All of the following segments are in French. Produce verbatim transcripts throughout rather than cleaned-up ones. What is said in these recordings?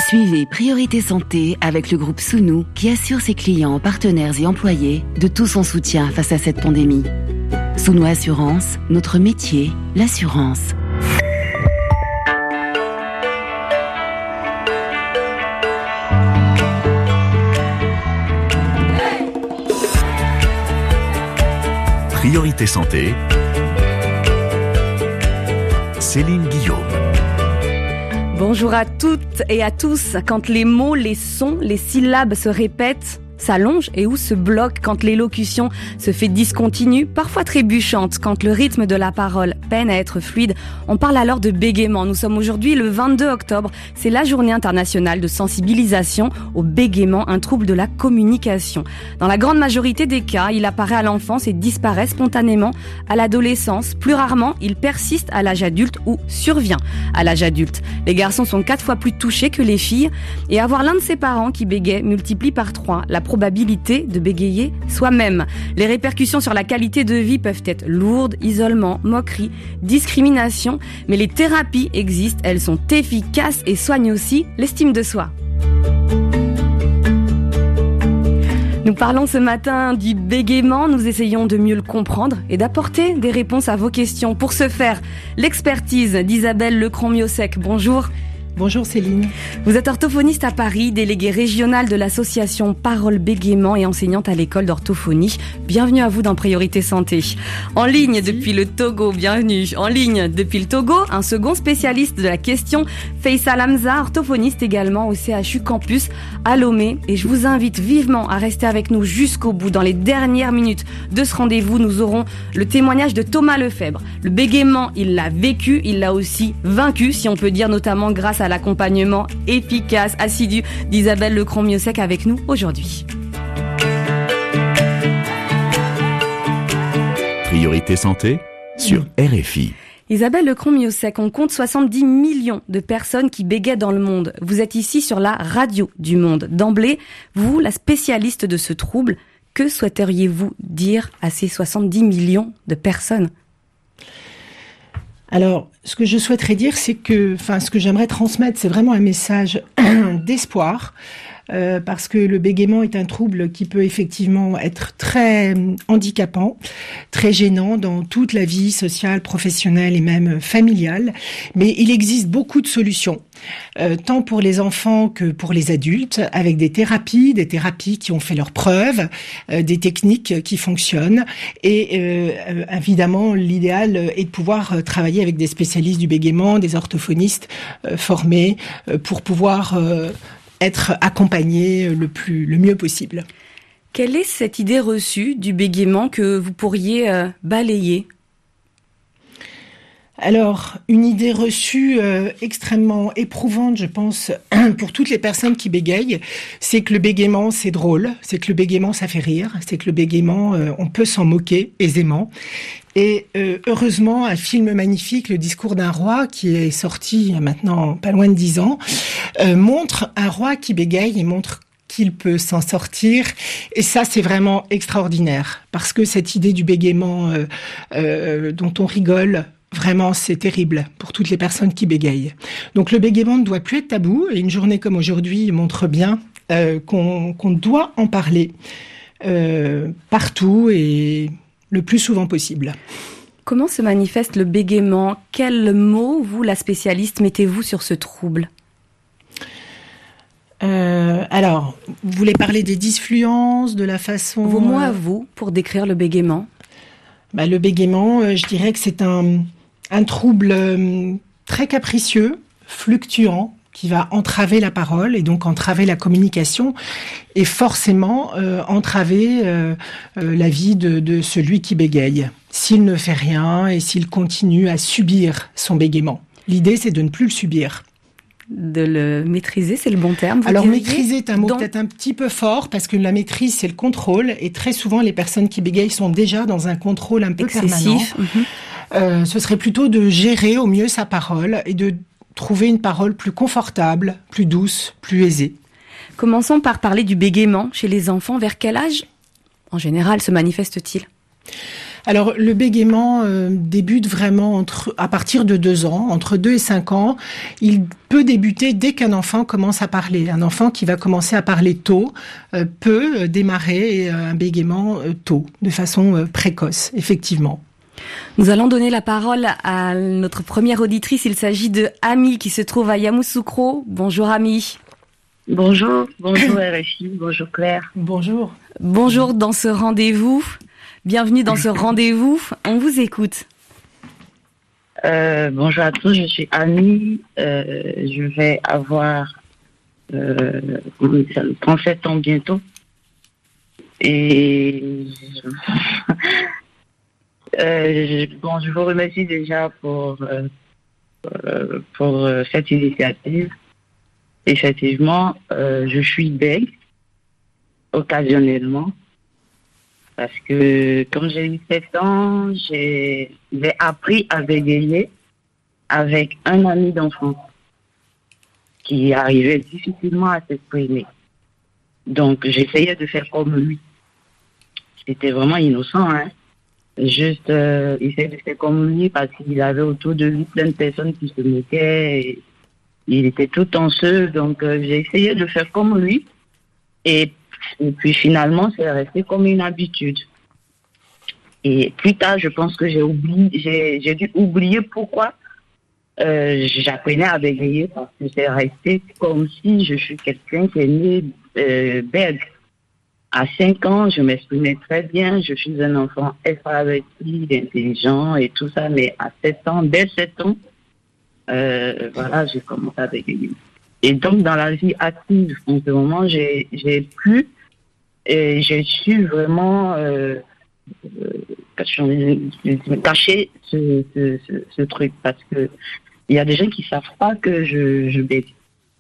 Suivez Priorité Santé avec le groupe Sounou qui assure ses clients, partenaires et employés de tout son soutien face à cette pandémie. Sounou Assurance, notre métier, l'assurance. Priorité Santé, Céline Guillaume. Bonjour à toutes et à tous. Quand les mots, les sons, les syllabes se répètent, s'allongent et ou se bloquent, quand l'élocution se fait discontinue, parfois trébuchante, quand le rythme de la parole peine à être fluide, on parle alors de bégaiement. Nous sommes aujourd'hui le vingt-deux octobre, c'est la journée internationale de sensibilisation au bégaiement, un trouble de la communication. Dans la grande majorité des cas, il apparaît à l'enfance et disparaît spontanément à l'adolescence. Plus rarement, il persiste à l'âge adulte ou survient à l'âge adulte. Les garçons sont quatre fois plus touchés que les filles et avoir l'un de ses parents qui bégaye multiplie par trois la probabilité de bégayer soi-même. Les répercussions sur la qualité de vie peuvent être lourdes, isolement, moquerie, discrimination, mais les thérapies existent, elles sont efficaces et soignent aussi l'estime de soi. Nous parlons ce matin du bégaiement, nous essayons de mieux le comprendre et d'apporter des réponses à vos questions. Pour ce faire, l'expertise d'Isabelle Lecron-Miosec. Bonjour. Bonjour Céline. Vous êtes orthophoniste à Paris, déléguée régionale de l'association Parole Bégaiement et enseignante à l'école d'orthophonie. Bienvenue à vous dans Priorité Santé. En ligne Merci. Depuis le Togo, bienvenue. En ligne depuis le Togo, un second spécialiste de la question, Faisal Hamza, orthophoniste également au C H U Campus à Lomé. Et je vous invite vivement à rester avec nous jusqu'au bout. Dans les dernières minutes de ce rendez-vous, nous aurons le témoignage de Thomas Lefebvre. Le bégaiement, il l'a vécu, il l'a aussi vaincu, si on peut dire, notamment grâce à à l'accompagnement efficace, assidu d'Isabelle Lecron-Miosec avec nous aujourd'hui. Priorité Santé sur R F I. Isabelle Lecron-Miosec, on compte soixante-dix millions de personnes qui bégayent dans le monde. Vous êtes ici sur la radio du monde. D'emblée, vous, la spécialiste de ce trouble, que souhaiteriez-vous dire à ces soixante-dix millions de personnes ? Alors, ce que je souhaiterais dire, c'est que, enfin, ce que j'aimerais transmettre, c'est vraiment un message d'espoir, euh, parce que le bégaiement est un trouble qui peut effectivement être très handicapant, très gênant dans toute la vie sociale, professionnelle et même familiale. Mais il existe beaucoup de solutions, euh, tant pour les enfants que pour les adultes, avec des thérapies, des thérapies qui ont fait leurs preuves, euh, des techniques qui fonctionnent. Et euh, évidemment, l'idéal est de pouvoir travailler avec des spécialistes du bégaiement, des orthophonistes euh, formés euh, pour pouvoir euh, être accompagnés le plus, le mieux possible. Quelle est cette idée reçue du bégaiement que vous pourriez euh, balayer ? Alors, une idée reçue euh, extrêmement éprouvante, je pense, pour toutes les personnes qui bégayent, c'est que le bégaiement, c'est drôle, c'est que le bégaiement, ça fait rire, c'est que le bégaiement, euh, on peut s'en moquer aisément. Et euh, heureusement, un film magnifique, Le discours d'un roi, qui est sorti il y a maintenant pas loin de dix ans, euh, montre un roi qui bégaye et montre qu'il peut s'en sortir. Et ça, c'est vraiment extraordinaire, parce que cette idée du bégaiement euh, euh, dont on rigole, vraiment, c'est terrible pour toutes les personnes qui bégayent. Donc le bégaiement ne doit plus être tabou, et une journée comme aujourd'hui montre bien euh, qu'on, qu'on doit en parler euh, partout et le plus souvent possible. Comment se manifeste le bégaiement ? Quels mots, vous, la spécialiste, mettez-vous sur ce trouble ? euh, Alors, vous voulez parler des disfluences, de la façon... Vos mots à vous pour décrire le bégaiement ? Bah, le bégaiement, euh, je dirais que c'est un, un trouble euh, très capricieux, fluctuant, qui va entraver la parole et donc entraver la communication et forcément euh, entraver euh, euh, la vie de, de celui qui bégaye, s'il ne fait rien et s'il continue à subir son bégaiement. L'idée, c'est de ne plus le subir. De le maîtriser, c'est le bon terme. Vous Alors diriez maîtriser est un mot donc... peut-être un petit peu fort, parce que la maîtrise, c'est le contrôle, et très souvent, les personnes qui bégayent sont déjà dans un contrôle un peu excessif. permanent. Mm-hmm. Euh, ce serait plutôt de gérer au mieux sa parole et de trouver une parole plus confortable, plus douce, plus aisée. Commençons par parler du bégaiement chez les enfants. Vers quel âge, en général, se manifeste-t-il ? Alors, le bégaiement euh, débute vraiment entre, à partir de deux ans, entre deux et cinq ans. Il peut débuter dès qu'un enfant commence à parler. Un enfant qui va commencer à parler tôt euh, peut démarrer euh, un bégaiement euh, tôt, de façon euh, précoce, effectivement. Nous allons donner la parole à notre première auditrice. Il s'agit de Ami qui se trouve à Yamoussoukro. Bonjour Ami. Bonjour, bonjour R F I, bonjour Claire. Bonjour. Bonjour dans ce rendez-vous. Bienvenue dans ce rendez-vous. On vous écoute. Euh, bonjour à tous, je suis Ami. Euh, je vais avoir euh, trente-sept ans bientôt. Et euh, je, bon, je vous remercie déjà pour, euh, pour euh, cette initiative. Effectivement, euh, je suis bègue, occasionnellement, parce que comme j'ai eu sept ans, j'ai, j'ai appris à bégayer avec un ami d'enfance qui arrivait difficilement à s'exprimer. Donc, j'essayais de faire comme lui. C'était vraiment innocent, hein. Juste, euh, essayer de faire comme lui parce qu'il avait autour de lui plein de personnes qui se moquaient. Et il était tout en seul, donc euh, j'ai essayé de faire comme lui. Et, et puis finalement, c'est resté comme une habitude. Et plus tard, je pense que j'ai oublié, j'ai, j'ai dû oublier pourquoi euh, j'apprenais à bégayer parce que c'est resté comme si je suis quelqu'un qui est né euh, bègue. À cinq ans, je m'exprimais très bien. Je suis un enfant extraverti, intelligent et tout ça. Mais à sept ans, dès sept ans, euh, voilà, j'ai commencé à bégayer. Et donc, dans la vie active, en ce moment, j'ai, j'ai pu et j'ai su vraiment euh, euh, cacher ce, ce, ce, ce truc parce que il y a des gens qui savent pas que je, je bégaye.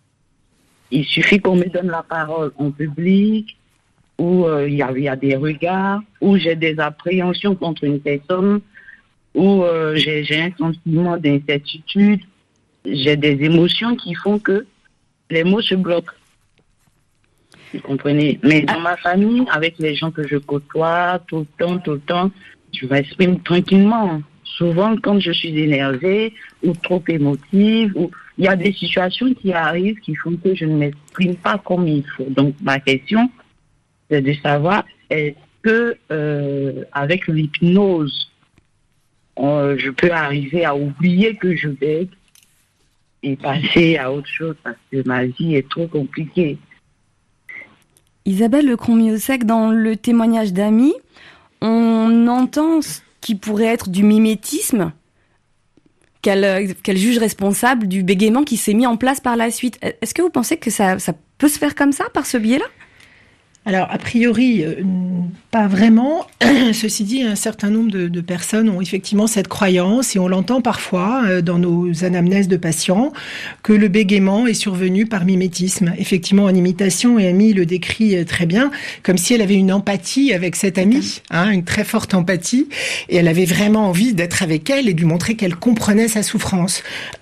Il suffit qu'on me donne la parole en public, où il euh, y, y a des regards, où j'ai des appréhensions contre une personne, où euh, j'ai, j'ai un sentiment d'incertitude, j'ai des émotions qui font que les mots se bloquent. Vous comprenez? Mais dans ma famille, avec les gens que je côtoie, tout le temps, tout le temps, je m'exprime tranquillement. Souvent, quand je suis énervée ou trop émotive, ou il y a des situations qui arrivent qui font que je ne m'exprime pas comme il faut. Donc, ma question, c'est de savoir est-ce que euh, avec l'hypnose, euh, je peux arriver à oublier que je bègue et passer à autre chose parce que ma vie est trop compliquée. Isabelle Lecron-Miosec, dans le témoignage d'Ami, on entend ce qui pourrait être du mimétisme qu'elle, qu'elle juge responsable du bégaiement qui s'est mis en place par la suite. Est-ce que vous pensez que ça, ça peut se faire comme ça, par ce biais-là ? Alors, a priori, euh, pas vraiment. Ceci dit, un certain nombre de, de personnes ont effectivement cette croyance, et on l'entend parfois euh, dans nos anamnèses de patients, que le bégaiement est survenu par mimétisme. Effectivement, en imitation, et Ami le décrit euh, très bien, comme si elle avait une empathie avec cette amie, hein, une très forte empathie, et elle avait vraiment envie d'être avec elle et de lui montrer qu'elle comprenait sa souffrance.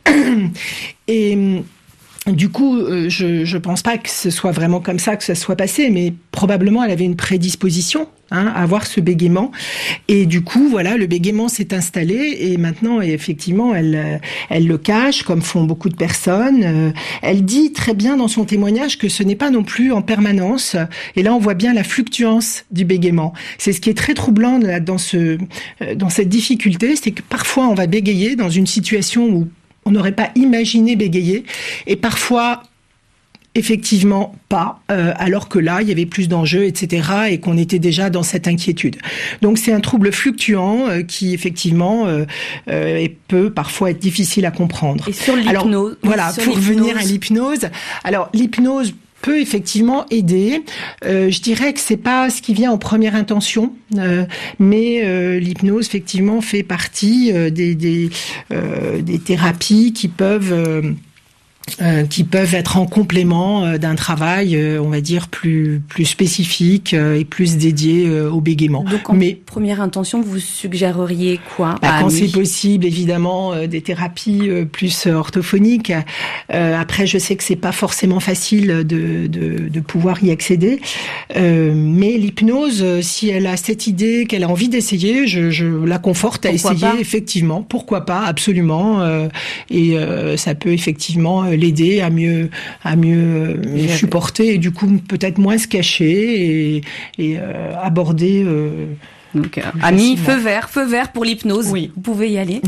Et du coup, euh, je je pense pas que ce soit vraiment comme ça que ça soit passé, mais probablement elle avait une prédisposition hein, à avoir ce bégaiement. Et du coup, voilà, le bégaiement s'est installé et maintenant, effectivement, elle elle le cache, comme font beaucoup de personnes. Euh, elle dit très bien dans son témoignage que ce n'est pas non plus en permanence. Et là, on voit bien la fluctuance du bégaiement. C'est ce qui est très troublant là, dans ce euh, dans cette difficulté, c'est que parfois on va bégayer dans une situation où on n'aurait pas imaginé bégayer, et parfois, effectivement, pas, euh, alors que là, il y avait plus d'enjeux, et cetera, et qu'on était déjà dans cette inquiétude. Donc, c'est un trouble fluctuant euh, qui, effectivement, euh, euh, peut parfois être difficile à comprendre. Et sur l'hypnose. Alors, voilà, sur pour l'hypnose. revenir à l'hypnose. Alors, l'hypnose peut effectivement aider. Euh, je dirais que c'est pas ce qui vient en première intention, euh, mais euh, l'hypnose effectivement fait partie euh, des des, euh, des thérapies qui peuvent euh, Euh, qui peuvent être en complément euh, d'un travail, euh, on va dire, plus plus spécifique euh, et plus dédié euh, au bégaiement. Donc, en Mais première intention, vous suggéreriez quoi bah, à quand Ami c'est possible, évidemment, euh, des thérapies euh, plus euh, orthophoniques. Euh, après, je sais que c'est pas forcément facile de de, de pouvoir y accéder. Euh, mais l'hypnose, euh, si elle a cette idée, qu'elle a envie d'essayer, je, je la conforte à Pourquoi essayer. pas Effectivement, pourquoi pas, absolument. Euh, et euh, ça peut effectivement l'aider à mieux à mieux euh, supporter et du coup peut-être moins se cacher et, et euh, aborder. Euh, Donc, euh, Ami, feu vert, feu vert pour l'hypnose. Oui. Vous pouvez y aller.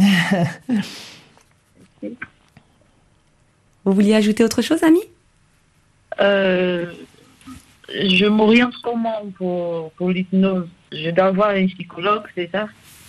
Vous vouliez ajouter autre chose, Ami? Euh, je m'oriente comment pour, pour l'hypnose? Je dois avoir un psychologue, c'est ça?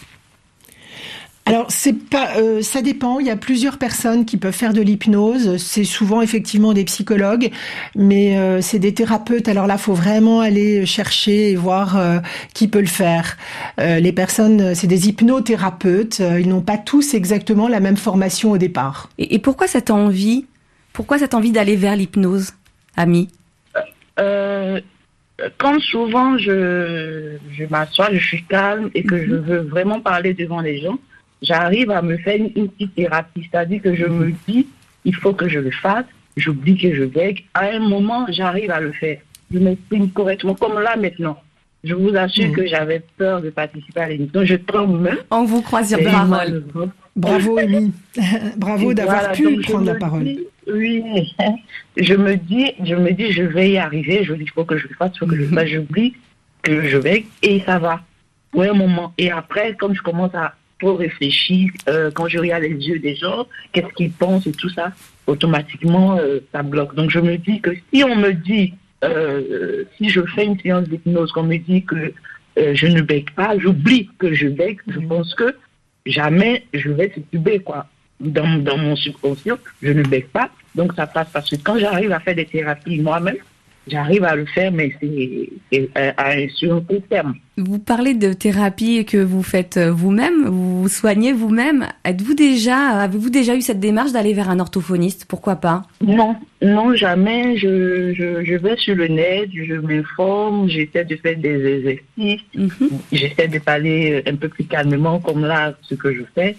Alors c'est pas, euh, ça dépend. Il y a plusieurs personnes qui peuvent faire de l'hypnose. C'est souvent effectivement des psychologues, mais euh, c'est des thérapeutes. Alors là, faut vraiment aller chercher et voir euh, qui peut le faire. Euh, les personnes, c'est des hypnothérapeutes. Euh, ils n'ont pas tous exactement la même formation au départ. Et, et pourquoi cette envie Pourquoi cette envie d'aller vers l'hypnose, Ami? euh, Quand souvent je, je m'assois, je suis calme et que mm-hmm. je veux vraiment parler devant les gens, j'arrive à me faire une, une petite thérapie. C'est-à-dire que je me dis, il faut que je le fasse, j'oublie que je bègue. À un moment, j'arrive à le faire. Je m'exprime correctement, comme là maintenant. Je vous assure mmh. que j'avais peur de participer à l'émission. Je tremble même. On vous croit sur parole. Bravo, Amy. Bravo et d'avoir voilà, pu prendre la parole. Dis, oui, je me dis, je me dis, je vais y arriver. Je dis, il faut que je le fasse, il faut que mmh. je le fasse. J'oublie que je bègue et ça va. Pour un moment. Et après, comme je commence à trop réfléchir, euh, quand je regarde les yeux des gens, qu'est-ce qu'ils pensent et tout ça, automatiquement, euh, ça bloque. Donc, je me dis que si on me dit, euh, si je fais une séance d'hypnose, qu'on me dit que euh, je ne bègue pas, j'oublie que je bègue, je pense que jamais je vais tituber, quoi. Dans, dans mon subconscient, je ne bègue pas, donc ça passe. Parce que quand j'arrive à faire des thérapies moi-même, j'arrive à le faire, mais c'est, c'est à un sur un court terme. Vous parlez de thérapie que vous faites vous-même, vous vous soignez vous-même. Êtes-vous déjà, avez-vous déjà eu cette démarche d'aller vers un orthophoniste? Pourquoi pas? Non, non, jamais. Je, je, je vais sur le net, je m'informe, j'essaie de faire des exercices, mm-hmm. j'essaie de parler un peu plus calmement, comme là, ce que je fais.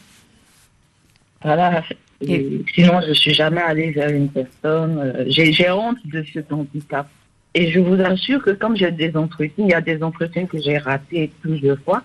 Voilà. Et sinon, je ne suis jamais allée vers une personne. Euh, j'ai, j'ai honte de cet handicap. Et je vous assure que comme j'ai des entretiens, il y a des entretiens que j'ai ratés plusieurs fois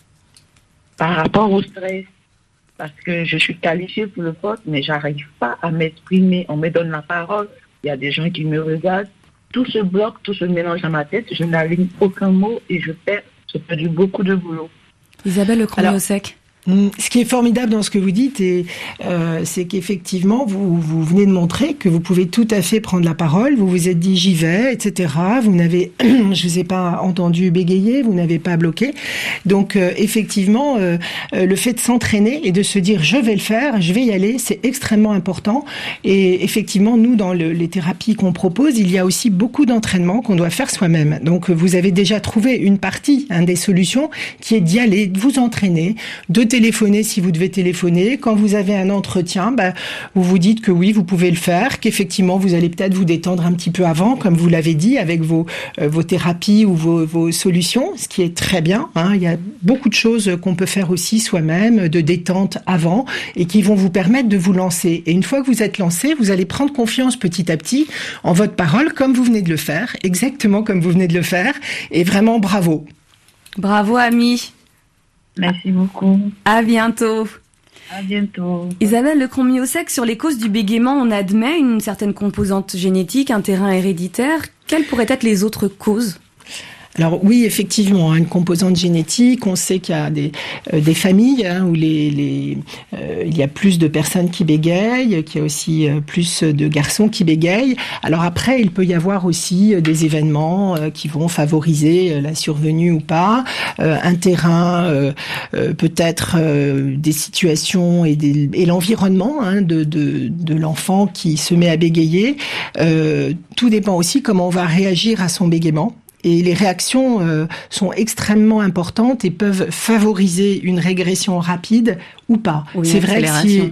par rapport au stress. Parce que je suis qualifiée pour le poste, mais j'arrive pas à m'exprimer. On me donne la parole. Il y a des gens qui me regardent. Tout se bloque, tout se mélange dans ma tête. Je n'aligne aucun mot et je perds, je perds beaucoup de boulot. Isabelle Lecromie-Ossec. Ce qui est formidable dans ce que vous dites, et, euh, c'est qu'effectivement, vous, vous venez de montrer que vous pouvez tout à fait prendre la parole. Vous vous êtes dit j'y vais, et cetera. Vous n'avez, je vous ai pas entendu bégayer, vous n'avez pas bloqué. Donc euh, effectivement, euh, le fait de s'entraîner et de se dire je vais le faire, je vais y aller, c'est extrêmement important. Et effectivement, nous dans le, les thérapies qu'on propose, il y a aussi beaucoup d'entraînement qu'on doit faire soi-même. Donc vous avez déjà trouvé une partie, hein, des solutions, qui est d'y aller, de vous entraîner, de téléphoner si vous devez téléphoner. Quand vous avez un entretien, bah, vous vous dites que oui, vous pouvez le faire, qu'effectivement, vous allez peut-être vous détendre un petit peu avant, comme vous l'avez dit, avec vos, euh, vos thérapies ou vos, vos solutions, ce qui est très bien. Hein. Il y a beaucoup de choses qu'on peut faire aussi soi-même, de détente avant, et qui vont vous permettre de vous lancer. Et une fois que vous êtes lancé, vous allez prendre confiance petit à petit en votre parole, comme vous venez de le faire, exactement comme vous venez de le faire. Et vraiment, bravo. Bravo, Ami. Merci beaucoup. À bientôt. À bientôt. Isabelle Lecromie-Ossec, sur les causes du bégaiement, on admet une certaine composante génétique, un terrain héréditaire. Quelles pourraient être les autres causes ? Alors oui, effectivement, une composante génétique. On sait qu'il y a des euh, des familles hein, où les les euh, il y a plus de personnes qui bégayent, qu'il y a aussi euh, plus de garçons qui bégayent. Alors après, il peut y avoir aussi euh, des événements euh, qui vont favoriser euh, la survenue ou pas, euh, un terrain, euh, euh, peut-être euh, des situations et des et l'environnement hein, de de de l'enfant qui se met à bégayer. Euh, tout dépend aussi comment on va réagir à son bégaiement. Et les réactions euh, sont extrêmement importantes et peuvent favoriser une régression rapide ou pas. Oui, c'est vrai que si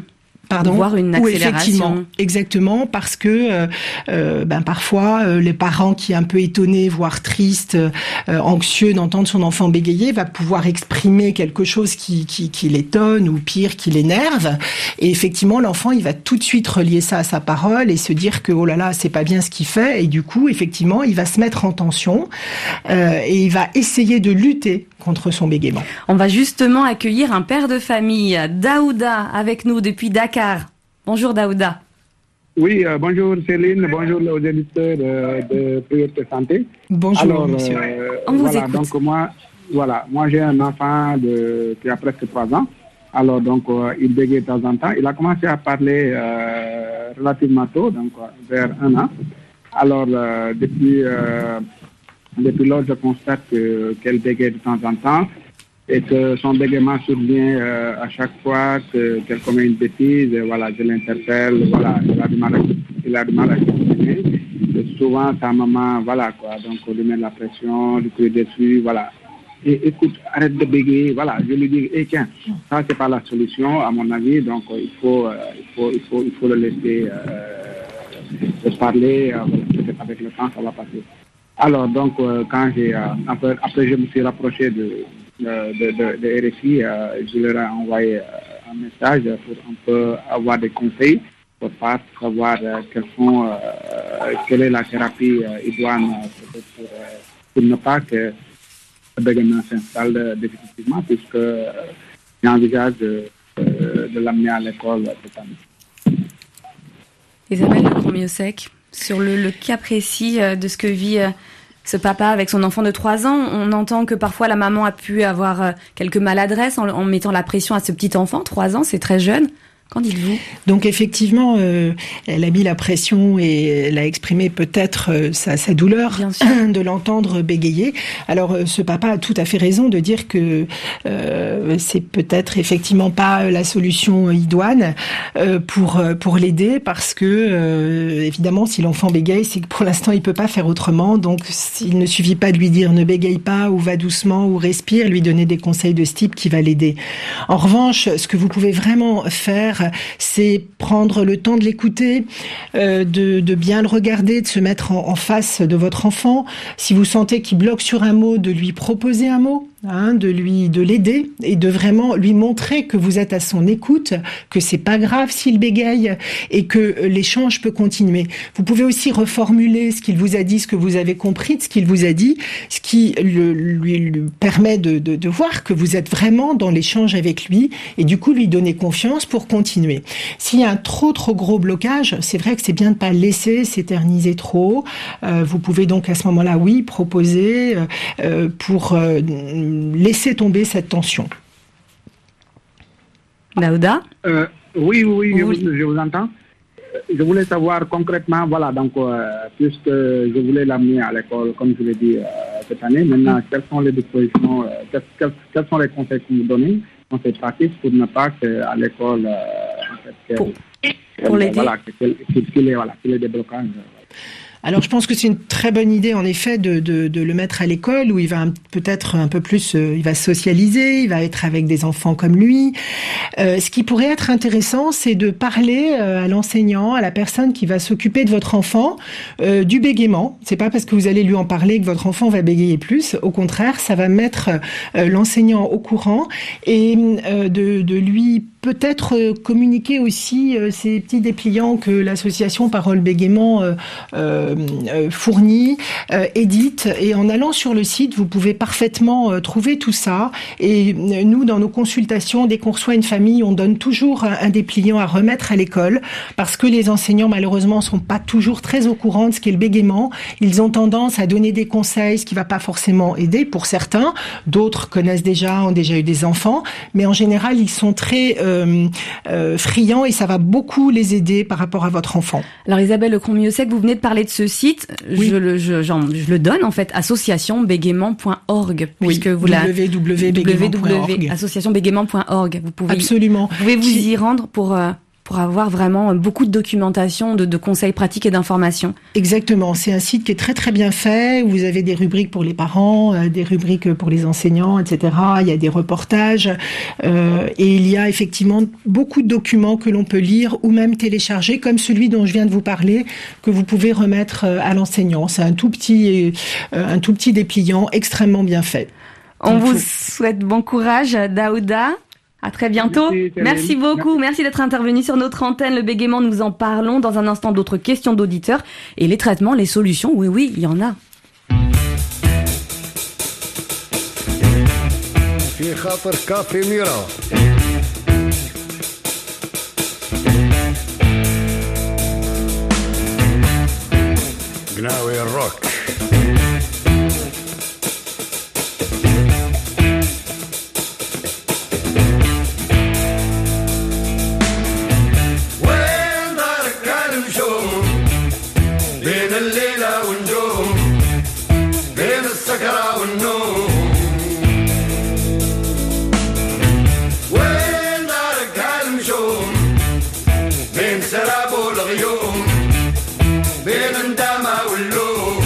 Pardon, voire une accélération. Exactement, parce que euh, euh, ben parfois euh, les parents qui est un peu étonnés, voire tristes, euh, anxieux d'entendre son enfant bégayer, va pouvoir exprimer quelque chose qui, qui, qui l'étonne ou pire, qui l'énerve. Et effectivement, l'enfant, il va tout de suite relier ça à sa parole et se dire que oh là là, c'est pas bien ce qu'il fait. Et du coup, effectivement, il va se mettre en tension euh, et il va essayer de lutter contre son bégaiement. On va justement accueillir un père de famille, Daouda, avec nous depuis Dakar. Bonjour Daouda. Oui, euh, bonjour Céline, bonjour aux éditeurs euh, de Priorité Santé. Bonjour Alors, monsieur. Euh, On vous voilà, écoute. donc moi, voilà, moi j'ai un enfant de, qui a presque trois ans. Alors donc euh, il bégaye de temps en temps. Il a commencé à parler euh, relativement tôt, donc euh, vers un an. Alors euh, depuis euh, depuis lors, je constate que, qu'elle bégaye de temps en temps. Et que son bégaiement survient euh, à chaque fois que, qu'elle commet une bêtise. Et voilà, je l'interpelle, voilà, il a du mal à, il a du mal à s'exprimer. Et souvent, sa maman, voilà, quoi, donc on lui met de la pression, lui crie dessus, voilà. Et écoute, arrête de bégayer, voilà, je lui dis, eh tiens, ça c'est pas la solution, à mon avis, donc euh, il faut, euh, il faut, il faut, il faut le laisser euh, parler, euh, peut-être avec le temps, ça va passer. Alors, donc, euh, quand j'ai, euh, après, après, je me suis rapproché de De, de, de R F I, euh, je leur ai envoyé euh, un message pour un peu avoir des conseils pour pas savoir euh, quels sont, euh, quelle est la thérapie euh, idoine pour, pour, pour ne pas que le bégaiement s'installe euh, définitivement, puisque euh, j'envisage de, de, de l'amener à l'école cette année. Isabelle Lecromiossec, sur le, le cas précis de ce que vit ce papa avec son enfant de trois ans, on entend que parfois la maman a pu avoir quelques maladresses en, en mettant la pression à ce petit enfant. trois ans, c'est très jeune. Qu'en dites-vous ? Donc effectivement, euh, elle a mis la pression et elle a exprimé peut-être euh, sa, sa douleur de l'entendre bégayer. Alors euh, ce papa a tout à fait raison de dire que euh, c'est peut-être effectivement pas la solution idoine euh, pour pour l'aider, parce que euh, évidemment si l'enfant bégaye, c'est que pour l'instant il peut pas faire autrement. Donc il ne suffit pas de lui dire ne bégaye pas ou va doucement ou respire, lui donner des conseils de ce type qui va l'aider. En revanche, ce que vous pouvez vraiment faire, c'est prendre le temps de l'écouter, euh, de, de bien le regarder, de se mettre en, en face de votre enfant. Si vous sentez qu'il bloque sur un mot, de lui proposer un mot, hein, de lui, de l'aider et de vraiment lui montrer que vous êtes à son écoute, que c'est pas grave s'il bégaye et que l'échange peut continuer. Vous pouvez aussi reformuler ce qu'il vous a dit, ce que vous avez compris de ce qu'il vous a dit, ce qui le, lui, lui permet de, de, de voir que vous êtes vraiment dans l'échange avec lui et du coup lui donner confiance pour continuer. S'il y a un trop trop gros blocage, c'est vrai que c'est bien de pas laisser s'éterniser trop. Euh, vous pouvez donc à ce moment-là, oui, proposer euh, pour euh, laisser tomber cette tension. Daouda ? euh, Oui, oui, oui, oui. Je, vous, je vous entends. Je voulais savoir concrètement, voilà, donc, euh, puisque je voulais l'amener à l'école, comme je l'ai dit euh, cette année, maintenant, mm. quelles sont les dispositions, euh, quels, quels, quels sont les conseils que vous donnez, conseils pratiques, pour ne pas qu'à l'école, euh, en fait, qu'elle, pour, qu'elle, pour l'aider. Voilà, qu'il, qu'il ait, voilà, qu'il ait des blocages. Alors, je pense que c'est une très bonne idée, en effet, de, de, de le mettre à l'école où il va un, peut-être un peu plus, euh, il va socialiser, il va être avec des enfants comme lui. Euh, ce qui pourrait être intéressant, c'est de parler euh, à l'enseignant, à la personne qui va s'occuper de votre enfant, euh, du bégaiement. C'est pas parce que vous allez lui en parler que votre enfant va bégayer plus. Au contraire, ça va mettre euh, l'enseignant au courant et euh, de, de lui peut-être euh, communiquer aussi euh, ces petits dépliants que l'association Parole Bégaiement euh, euh, Euh, fourni, euh, édite, et en allant sur le site, vous pouvez parfaitement euh, trouver tout ça. Et euh, nous, dans nos consultations, dès qu'on reçoit une famille, on donne toujours un, un dépliant à remettre à l'école, parce que les enseignants, malheureusement, sont pas toujours très au courant de ce qu'est le bégaiement. Ils ont tendance à donner des conseils, ce qui va pas forcément aider pour certains. D'autres connaissent déjà, ont déjà eu des enfants, mais en général, ils sont très euh, euh, friands et ça va beaucoup les aider par rapport à votre enfant. Alors Isabelle Lecromiossec, vous venez de parler de ce site, oui. je, le, je, genre, je le donne en fait, association bégaiement point org, puisque oui, vous la w w w point bégaiement point org. association bégaiement point org. Vous pouvez, absolument. Vous pouvez vous y rendre pour euh, pour avoir vraiment beaucoup de documentation, de, de conseils pratiques et d'informations. Exactement, c'est un site qui est très très bien fait, où vous avez des rubriques pour les parents, euh, des rubriques pour les enseignants, et cetera. Il y a des reportages, euh, et il y a effectivement beaucoup de documents que l'on peut lire ou même télécharger, comme celui dont je viens de vous parler, que vous pouvez remettre à l'enseignant. C'est un tout petit, euh, un tout petit dépliant extrêmement bien fait. On Donc, vous faut... souhaite bon courage, Daouda. À très bientôt. Merci, Merci beaucoup. Merci. Merci d'être intervenu sur notre antenne. Le bégaiement, nous en parlons dans un instant. D'autres questions d'auditeurs et les traitements, les solutions. Oui, oui, il y en a. قناوي الروك وين دارك المشوم بين الليلة والنجوم بين السكرة والنوم وين دارك المشوم بين سراب والغيوم بين الندامة واللوم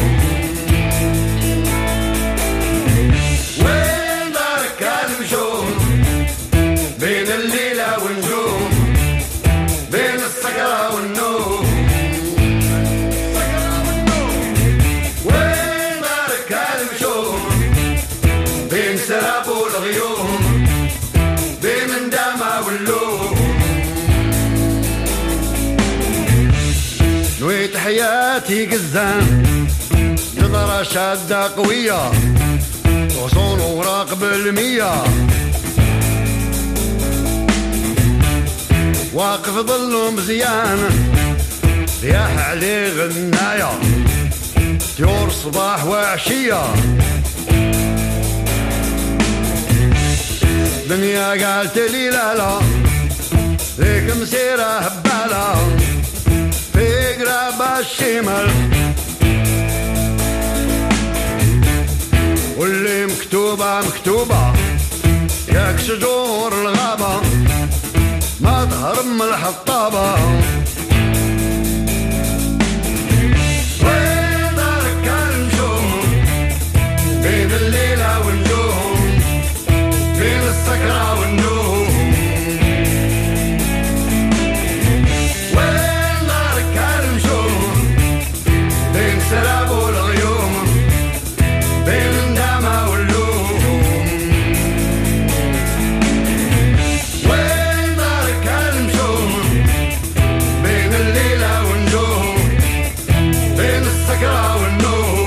وين دارك المشوم بين الليلة والنجوم بين السكرة والنوم وين دارك المشوم بين سراب والغيوم بين الندامة واللوم نويت حياتي قزان نظرة شادة قوية غصون وراق بالمية واقف ظل مزيان رياح عليه غناية طيور صباح وعشية دنيا قالت لي لا لا ليك مسيرة هبالة في قراب الشمال واللي مكتوبة مكتوبة ياك شجور الغابة ما تهرب من الحطابة وين دارك المشوم بين الليلة والنجوم بين السكرة والنوم سراب والغيوم بين الندامة واللوم وين دارك المشوم بين الليلة والنجوم بين السكرة والنوم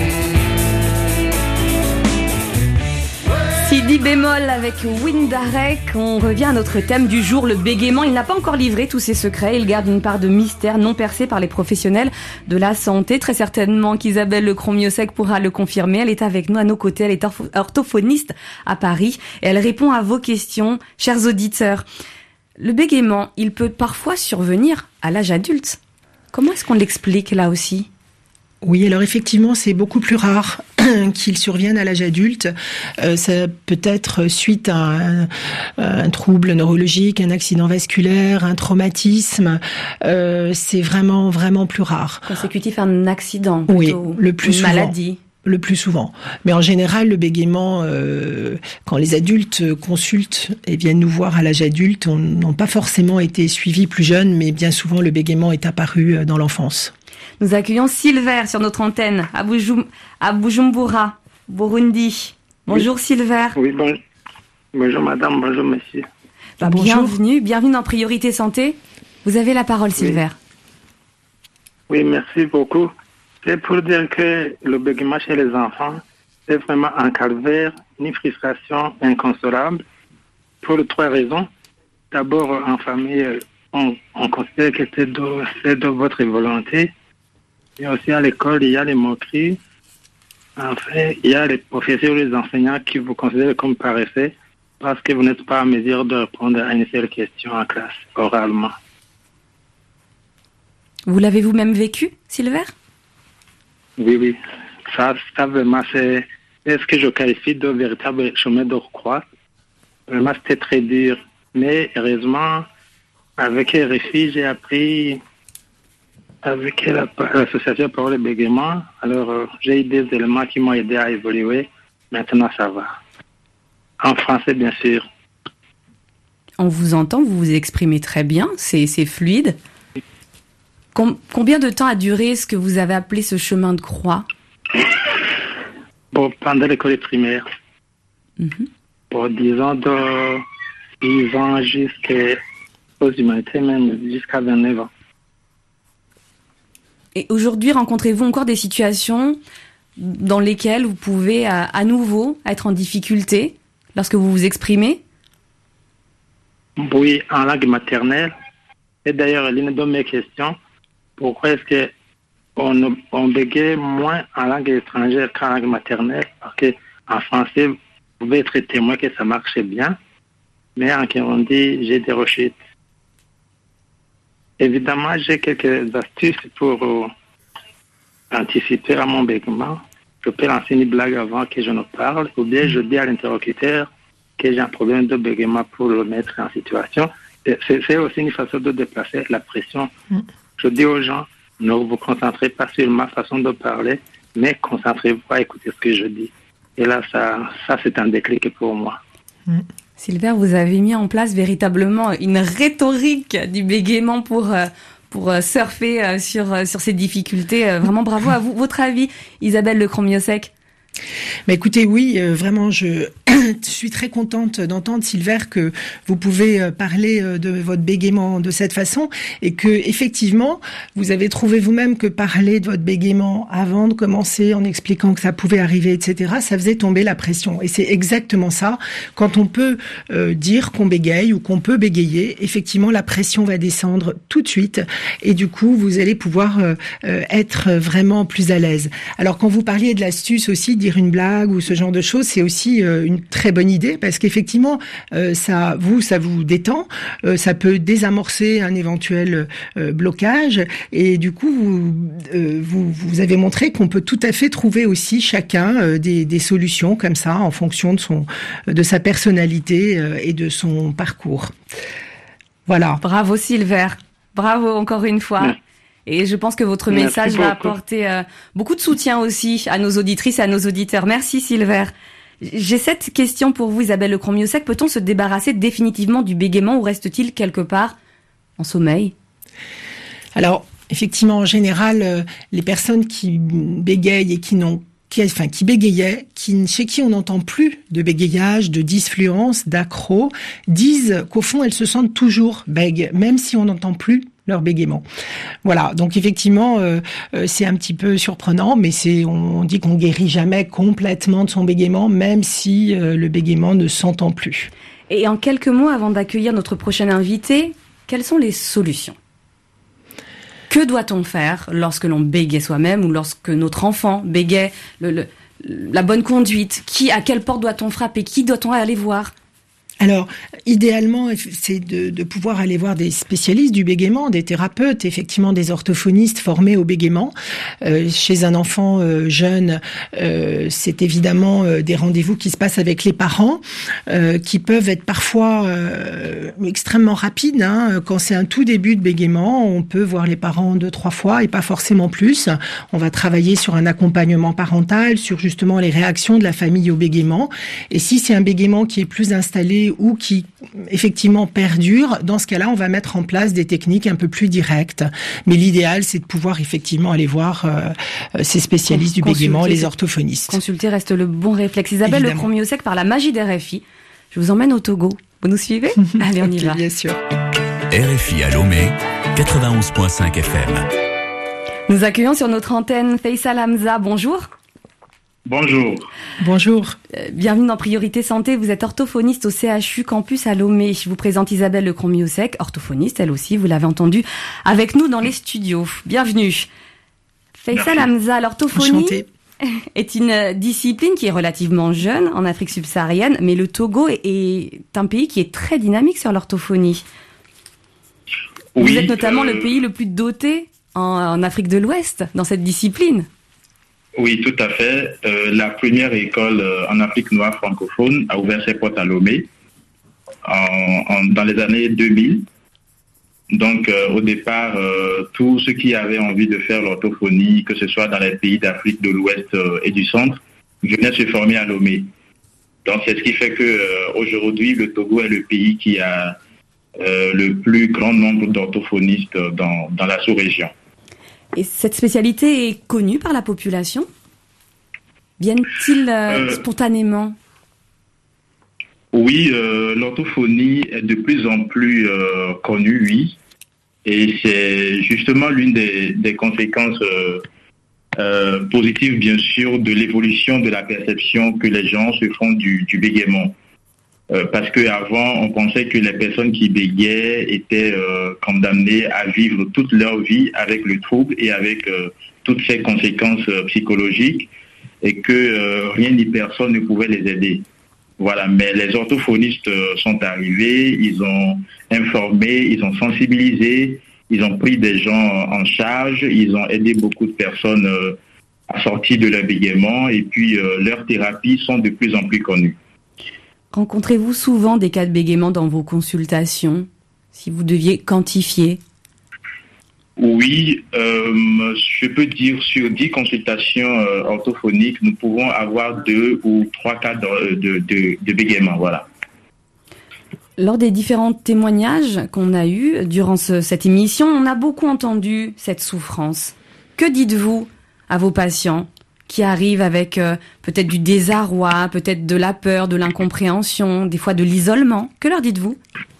Sidi bémol avec Windarek. On revient à notre thème du jour, le bégaiement. Il n'a pas encore livré tous ses secrets. Il garde une part de mystère non percée par les professionnels de la santé. Très certainement qu'Isabelle Lecromiosec pourra le confirmer. Elle est avec nous à nos côtés. Elle est orthophoniste à Paris et elle répond à vos questions, chers auditeurs. Le bégaiement, il peut parfois survenir à l'âge adulte. Comment est-ce qu'on l'explique là aussi ? Oui, alors effectivement, c'est beaucoup plus rare qu'il survienne à l'âge adulte. Euh, ça peut être suite à un, un trouble neurologique, un accident vasculaire, un traumatisme. Euh, c'est vraiment, vraiment plus rare. Consécutif à un accident, oui, le plus souvent. Une maladie. Le plus souvent. Mais en général, le bégaiement, euh, quand les adultes consultent et viennent nous voir à l'âge adulte, on n'ont pas forcément été suivis plus jeunes, mais bien souvent, le bégaiement est apparu dans l'enfance. Nous accueillons Silver sur notre antenne à, Bujum, à Bujumbura, Burundi. Bonjour oui. Silver. Oui, bon, bonjour madame, bonjour monsieur. Bah, bienvenue, bienvenue dans Priorité Santé. Vous avez la parole Silver. Oui, oui merci beaucoup. C'est pour dire que le bégaiement chez les enfants, c'est vraiment un calvaire, une frustration inconsolable pour trois raisons. D'abord, en famille, on, on considère que c'est de, c'est de votre volonté. Et aussi à l'école, il y a les moqueries. Enfin, il y a les professeurs ou les enseignants qui vous considèrent comme paresseux parce que vous n'êtes pas en mesure de répondre à une seule question en classe, oralement. Vous l'avez vous-même vécu, Silver ? Oui, oui. Ça, ça vraiment, c'est, c'est ce que je qualifie de véritable chemin de croix. Vraiment, c'était très dur. Mais heureusement, avec R F I, j'ai appris avec la- l'association Parole et Bégaiement. Alors, euh, j'ai eu des éléments qui m'ont aidé à évoluer. Maintenant, ça va. En français, bien sûr. On vous entend, vous vous exprimez très bien, c'est, c'est fluide. Com- combien de temps a duré ce que vous avez appelé ce chemin de croix? Bon, pendant l'école primaire, Mhm. bon, disons de dix ans jusqu'aux humanités, même jusqu'à vingt-neuf ans. Et aujourd'hui, rencontrez-vous encore des situations dans lesquelles vous pouvez à, à nouveau être en difficulté lorsque vous vous exprimez? Oui, en langue maternelle. Et d'ailleurs, l'une de mes questions, pourquoi est-ce que on, on bégaye moins en langue étrangère qu'en langue maternelle? Parce que en français, vous pouvez être témoin que ça marche bien, mais en Kirundi, j'ai des rechutes. Évidemment, j'ai quelques astuces pour euh, anticiper à mon bégaiement. Je peux lancer une blague avant que je ne parle, ou bien je dis à l'interlocuteur que j'ai un problème de bégaiement pour le mettre en situation. C'est, c'est aussi une façon de déplacer la pression. Mm. Je dis aux gens, ne vous concentrez pas sur ma façon de parler, mais concentrez-vous à écouter ce que je dis. Et là, ça, ça c'est un déclic pour moi. Mm. Silver, vous avez mis en place véritablement une rhétorique du bégaiement pour, pour surfer sur, sur ces difficultés. Vraiment bravo à vous. Votre avis, Isabelle Lecromiossec? Mais écoutez, oui, euh, vraiment, je suis très contente d'entendre, Silver, que vous pouvez parler de votre bégaiement de cette façon et que, effectivement, vous avez trouvé vous-même que parler de votre bégaiement avant de commencer en expliquant que ça pouvait arriver, et cetera, ça faisait tomber la pression. Et c'est exactement ça. Quand on peut euh, dire qu'on bégaye ou qu'on peut bégayer, effectivement, la pression va descendre tout de suite et du coup, vous allez pouvoir euh, euh, être vraiment plus à l'aise. Alors, quand vous parliez de l'astuce aussi, dire une blague ou ce genre de choses, c'est aussi euh, une très bonne idée parce qu'effectivement, euh, ça, vous, ça vous détend, euh, ça peut désamorcer un éventuel euh, blocage et du coup, vous, euh, vous, vous avez montré qu'on peut tout à fait trouver aussi chacun euh, des, des solutions comme ça en fonction de son, de sa personnalité euh, et de son parcours. Voilà. Bravo Silver, bravo encore une fois. Merci. Et je pense que votre Merci message beaucoup. va apporter euh, beaucoup de soutien aussi à nos auditrices et à nos auditeurs. Merci Silver. J'ai cette question pour vous, Isabelle Lecromiossec. Peut-on se débarrasser définitivement du bégaiement ou reste-t-il quelque part en sommeil? Alors, effectivement, en général, euh, les personnes qui bégayent et qui n'ont Qui, enfin, qui bégayaient, qui, chez qui on n'entend plus de bégayage, de disfluence, d'accro, disent qu'au fond, elles se sentent toujours bègues, même si on n'entend plus leur bégaiement. Voilà, donc effectivement, euh, euh, c'est un petit peu surprenant, mais c'est, on, on dit qu'on guérit jamais complètement de son bégaiement, même si euh, le bégaiement ne s'entend plus. Et en quelques mots, avant d'accueillir notre prochain invité, quelles sont les solutions ? Que doit-on faire lorsque l'on bégaye soi-même ou lorsque notre enfant bégaye le, le, la bonne conduite? Qui, à quelle porte doit-on frapper? Qui doit-on aller voir? Alors, idéalement, c'est de, de pouvoir aller voir des spécialistes du bégaiement, des thérapeutes, effectivement des orthophonistes formés au bégaiement. Euh, chez un enfant euh, jeune, euh, c'est évidemment euh, des rendez-vous qui se passent avec les parents, euh, qui peuvent être parfois euh, extrêmement rapides. Hein. Quand c'est un tout début de bégaiement, on peut voir les parents deux, trois fois et pas forcément plus. On va travailler sur un accompagnement parental, sur justement les réactions de la famille au bégaiement. Et si c'est un bégaiement qui est plus installé ou qui effectivement perdure, dans ce cas-là, on va mettre en place des techniques un peu plus directes. Mais l'idéal, c'est de pouvoir effectivement aller voir euh, ces spécialistes du bégaiement, les orthophonistes. Consulter reste le bon réflexe. Isabelle Lecromiossec, par la magie d'R F I, je vous emmène au Togo. Vous nous suivez? Allez, on y okay, va. Bien sûr. R F I à Lomé, quatre-vingt-onze virgule cinq F M. Nous accueillons sur notre antenne Faisal Hamza. Bonjour. Bonjour. Bonjour. Euh, bienvenue dans Priorité Santé. Vous êtes orthophoniste au C H U Campus à Lomé. Je vous présente Isabelle Lecromiossec, orthophoniste, elle aussi, vous l'avez entendu, avec nous dans les studios. Bienvenue. Faisal Hamza, l'orthophonie Enchantée. est une discipline qui est relativement jeune en Afrique subsaharienne, mais le Togo est un pays qui est très dynamique sur l'orthophonie. Oui, vous êtes notamment euh... le pays le plus doté en, en Afrique de l'Ouest dans cette discipline. Oui, tout à fait. Euh, la première école euh, en Afrique noire francophone a ouvert ses portes à Lomé en, en, dans les années deux mille. Donc, euh, au départ, euh, tous ceux qui avaient envie de faire l'orthophonie, que ce soit dans les pays d'Afrique de l'Ouest euh, et du Centre, venaient se former à Lomé. Donc, c'est ce qui fait que euh, aujourd'hui, le Togo est le pays qui a euh, le plus grand nombre d'orthophonistes dans, dans la sous-région. Et cette spécialité est connue par la population ? Viennent-ils euh, euh, spontanément ? Oui, euh, l'orthophonie est de plus en plus euh, connue, oui. Et c'est justement l'une des, des conséquences euh, euh, positives, bien sûr, de l'évolution de la perception que les gens se font du, du bégaiement. Euh, parce qu'avant, on pensait que les personnes qui bégaient étaient euh, condamnées à vivre toute leur vie avec le trouble et avec euh, toutes ces conséquences euh, psychologiques et que euh, rien ni personne ne pouvait les aider. Voilà, mais les orthophonistes sont arrivés, ils ont informé, ils ont sensibilisé, ils ont pris des gens en charge, ils ont aidé beaucoup de personnes à sortir de leur bégaiement et puis euh, leurs thérapies sont de plus en plus connues. Rencontrez-vous souvent des cas de bégaiement dans vos consultations, si vous deviez quantifier ? Oui, euh, je peux dire sur dix consultations euh, orthophoniques, nous pouvons avoir deux ou trois cas de, de, de, de bégaiement, voilà. Lors des différents témoignages qu'on a eus durant ce, cette émission, on a beaucoup entendu cette souffrance. Que dites-vous à vos patients qui arrivent avec euh, peut-être du désarroi, peut-être de la peur, de l'incompréhension, des fois de l'isolement ? Que leur dites-vous ?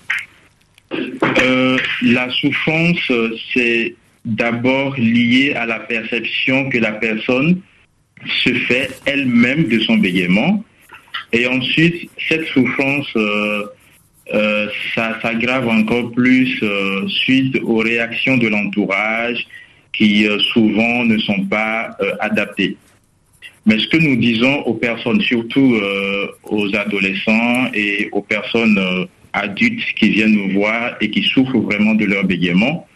Euh, la souffrance, c'est d'abord lié à la perception que la personne se fait elle-même de son bégaiement. Et ensuite, cette souffrance, euh, euh, ça s'aggrave encore plus euh, suite aux réactions de l'entourage qui euh, souvent ne sont pas euh, adaptées. Mais ce que nous disons aux personnes, surtout euh, aux adolescents et aux personnes euh, adultes qui viennent nous voir et qui souffrent vraiment de leur bégaiement,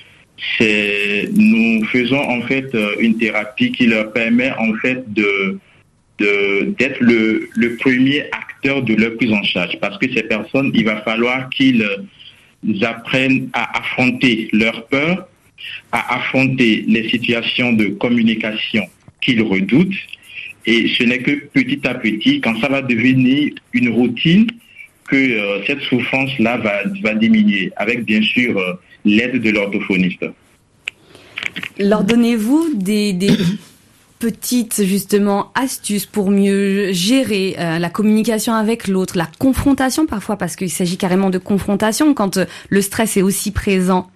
c'est nous faisons en fait une thérapie qui leur permet en fait de, de d'être le, le premier acteur de leur prise en charge, parce que ces personnes, il va falloir qu'ils apprennent à affronter leur peur, à affronter les situations de communication qu'ils redoutent, et ce n'est que petit à petit, quand ça va devenir une routine, que euh, cette souffrance-là va, va diminuer, avec bien sûr euh, l'aide de l'orthophoniste. Leur donnez-vous des, des petites justement astuces pour mieux gérer euh, la communication avec l'autre, la confrontation parfois, parce qu'il s'agit carrément de confrontation quand euh, le stress est aussi présent?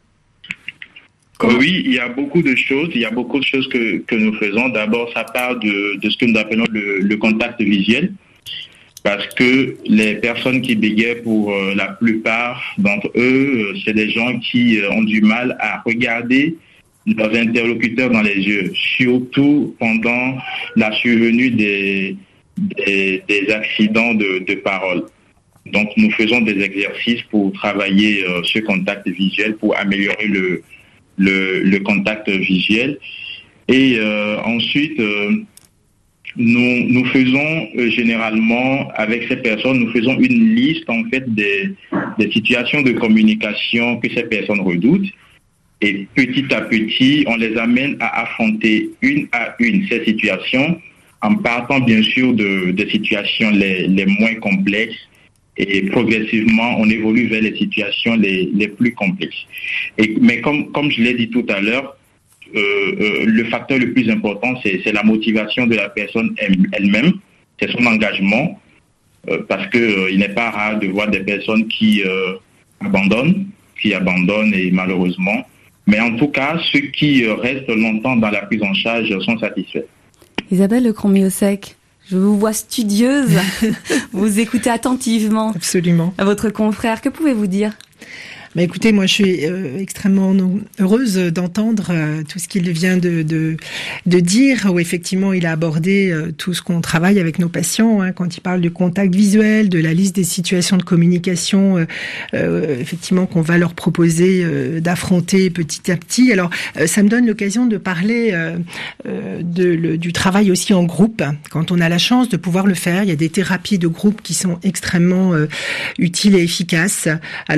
Euh, oui, il y a beaucoup de choses. Il y a beaucoup de choses que, que nous faisons. D'abord, ça part de, de ce que nous appelons le, le contact visuel. Parce que les personnes qui bégayent, pour euh, la plupart d'entre eux, euh, c'est des gens qui euh, ont du mal à regarder leurs interlocuteurs dans les yeux, surtout pendant la survenue des, des, des accidents de, de parole. Donc, nous faisons des exercices pour travailler euh, ce contact visuel, pour améliorer le, le, le contact visuel. Et euh, ensuite... Euh, Nous, nous faisons euh, généralement, avec ces personnes, nous faisons une liste en fait des, des situations de communication que ces personnes redoutent. Et petit à petit, on les amène à affronter une à une ces situations, en partant bien sûr de, des situations les, les moins complexes. Et progressivement, on évolue vers les situations les, les plus complexes. Et, mais comme, comme je l'ai dit tout à l'heure, Euh, euh, le facteur le plus important, c'est, c'est la motivation de la personne elle-même, c'est son engagement, euh, parce que euh, il n'est pas rare de voir des personnes qui euh, abandonnent, qui abandonnent et malheureusement, mais en tout cas, ceux qui euh, restent longtemps dans la prise en charge sont satisfaits. Isabelle Lecromiossec, je vous vois studieuse, vous écoutez attentivement. Absolument. À votre confrère, que pouvez-vous dire ? Bah écoutez, moi je suis euh, extrêmement heureuse d'entendre euh, tout ce qu'il vient de, de de dire, où effectivement il a abordé euh, tout ce qu'on travaille avec nos patients, hein, quand il parle du contact visuel, de la liste des situations de communication, euh, euh, effectivement qu'on va leur proposer euh, d'affronter petit à petit. Alors euh, ça me donne l'occasion de parler euh, euh, de, le, du travail aussi en groupe, quand on a la chance de pouvoir le faire. Il y a des thérapies de groupe qui sont extrêmement euh, utiles et efficaces. Alors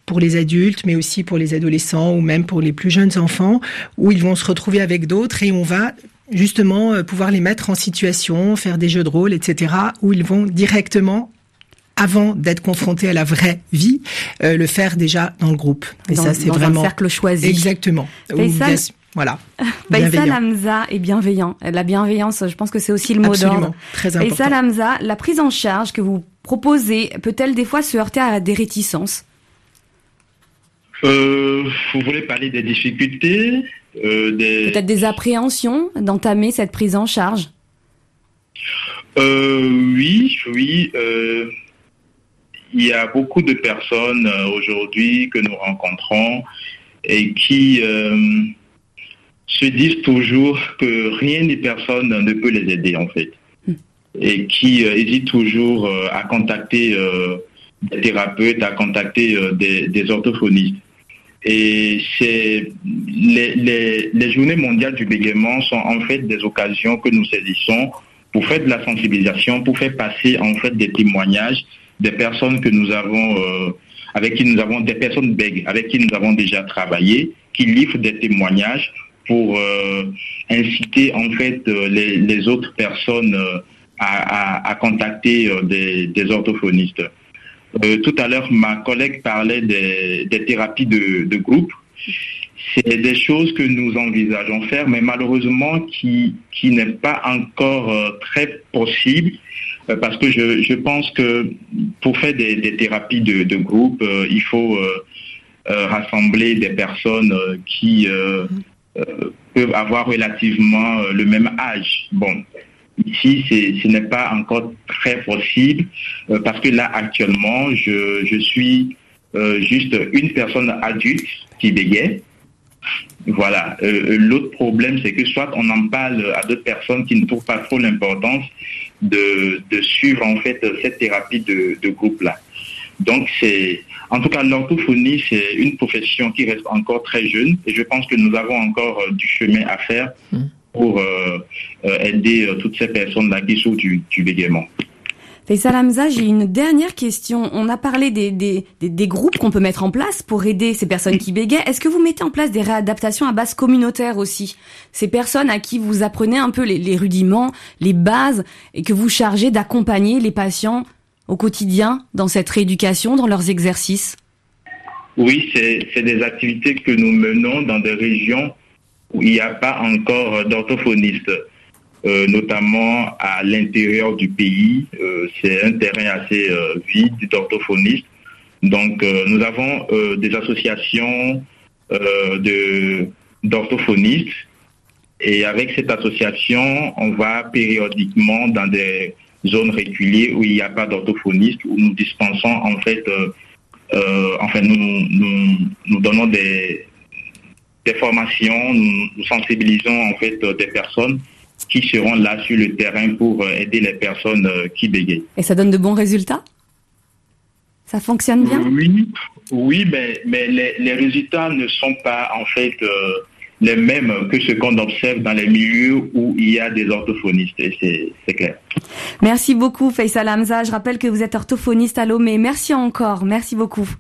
pour les adultes, mais aussi pour les adolescents ou même pour les plus jeunes enfants, où ils vont se retrouver avec d'autres et on va justement euh, pouvoir les mettre en situation, faire des jeux de rôle, et cetera, où ils vont directement, avant d'être confrontés à la vraie vie, euh, le faire déjà dans le groupe. Et dans, ça, c'est dans vraiment un cercle choisi. Exactement. Faisal, Où, voilà. Faisal Hamza est bienveillant. La bienveillance, je pense que c'est aussi le mot Absolument, d'ordre. très important. Faisal Hamza, la prise en charge que vous proposez peut-elle des fois se heurter à des réticences? euh, Vous voulez parler des difficultés euh, des... Peut-être des appréhensions d'entamer cette prise en charge? euh, Oui, oui. Euh... Il y a beaucoup de personnes euh, aujourd'hui que nous rencontrons et qui euh, se disent toujours que rien ni personne ne peut les aider en fait. Mm. Et qui euh, hésitent toujours euh, à contacter euh, des thérapeutes, à contacter euh, des, des orthophonistes. Et c'est les, les, les journées mondiales du bégaiement sont en fait des occasions que nous saisissons pour faire de la sensibilisation, pour faire passer en fait des témoignages des personnes que nous avons, euh, avec qui nous avons, des personnes bègues, avec qui nous avont déjà travaillé, qui livrent des témoignages pour euh, inciter en fait euh, les, les autres personnes euh, à, à, à contacter euh, des, des orthophonistes. Euh, tout à l'heure, ma collègue parlait des, des thérapies de, de groupe. C'est des choses que nous envisageons faire, mais malheureusement qui, qui n'est pas encore euh, très possible. Parce que je, je pense que pour faire des, des thérapies de, de groupe, euh, il faut euh, euh, rassembler des personnes euh, qui euh, euh, peuvent avoir relativement euh, le même âge. Bon, ici, c'est, ce n'est pas encore très possible euh, parce que là, actuellement, je, je suis euh, juste une personne adulte qui bégaye. Voilà. Euh, l'autre problème, c'est que soit on en parle à d'autres personnes qui ne trouvent pas trop l'importance de, de suivre en fait cette thérapie de, de groupe-là. Donc c'est, en tout cas, l'orthophonie, c'est une profession qui reste encore très jeune et je pense que nous avons encore euh, du chemin à faire pour euh, euh, aider euh, toutes ces personnes-là qui souffrent du, du bégaiement. Faisal Hamza, j'ai une dernière question. On a parlé des, des, des, des groupes qu'on peut mettre en place pour aider ces personnes qui bégayent. Est-ce que vous mettez en place des réadaptations à base communautaire aussi? Ces personnes à qui vous apprenez un peu les, les rudiments, les bases, et que vous chargez d'accompagner les patients au quotidien dans cette rééducation, dans leurs exercices? Oui, c'est, c'est des activités que nous menons dans des régions où il n'y a pas encore d'orthophonistes. Euh, notamment à l'intérieur du pays. Euh, c'est un terrain assez euh, vide d'orthophonistes. Donc, euh, nous avons euh, des associations euh, de, d'orthophonistes et avec cette association, on va périodiquement dans des zones reculées où il n'y a pas d'orthophonistes, où nous dispensons en fait, euh, euh, enfin nous, nous, nous donnons des, des formations, nous, nous sensibilisons en fait des personnes qui seront là sur le terrain pour aider les personnes qui bégayent. Et ça donne de bons résultats? Ça fonctionne bien? Oui, oui, mais, mais les, les résultats ne sont pas en fait euh, les mêmes que ce qu'on observe dans les milieux où il y a des orthophonistes, et c'est, c'est clair. Merci beaucoup Faisal Hamza, je rappelle que vous êtes orthophoniste à Lomé. Merci encore, merci beaucoup.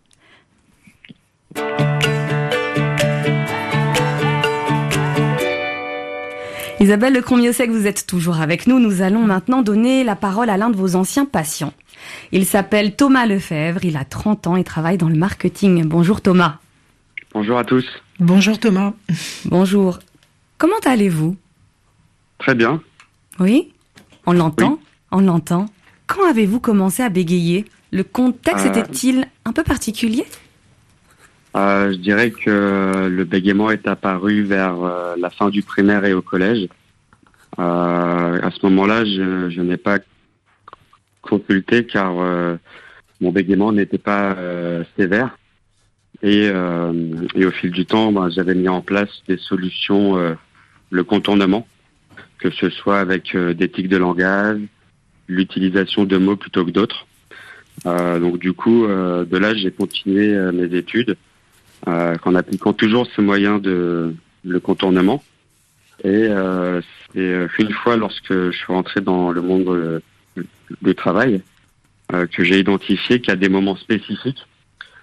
Isabelle Lecromiossec, vous êtes toujours avec nous. Nous allons maintenant donner la parole à l'un de vos anciens patients. Il s'appelle Thomas Lefebvre, il a trente ans et travaille dans le marketing. Bonjour Thomas. Bonjour à tous. Bonjour Thomas. Bonjour. Comment allez-vous? Très bien. Oui? On l'entend? Oui. On l'entend. Quand avez-vous commencé à bégayer? Le contexte euh... était-il un peu particulier? Euh, je dirais que le bégaiement est apparu vers euh, la fin du primaire et au collège. Euh, à ce moment-là, je, je n'ai pas consulté car euh, mon bégaiement n'était pas euh, sévère. Et, euh, et au fil du temps, ben, j'avais mis en place des solutions, euh, le contournement, que ce soit avec euh, des tics de langage, l'utilisation de mots plutôt que d'autres. Euh, donc du coup, euh, de là, j'ai continué euh, mes études. Euh, en appliquant toujours ce moyen de le contournement. Et euh, c'est une fois lorsque je suis rentré dans le monde euh, du travail euh, que j'ai identifié qu'à des moments spécifiques,